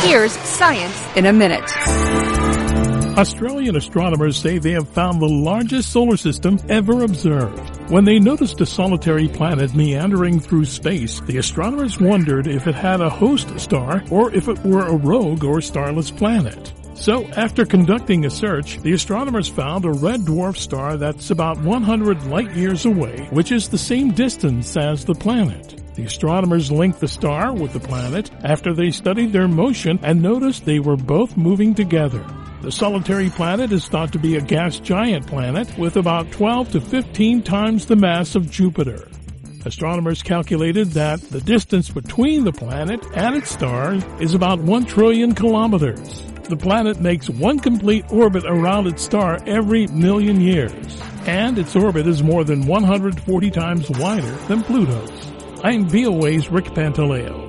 Here's Science in a Minute. Australian astronomers say they have found the largest solar system ever observed. When they noticed a solitary planet meandering through space, the astronomers wondered if it had a host star or if it were a rogue or starless planet. So, after conducting a search, the astronomers found a red dwarf star that's about 100 light-years away, which is the same distance as the planet. The astronomers linked the star with the planet after they studied their motion and noticed they were both moving together. The solitary planet is thought to be a gas giant planet with about 12 to 15 times the mass of Jupiter. Astronomers calculated that the distance between the planet and its star is about 1 trillion kilometers. The planet makes one complete orbit around its star every million years, and its orbit is more than 140 times wider than Pluto's. I'm VOA's Rick Pantaleo.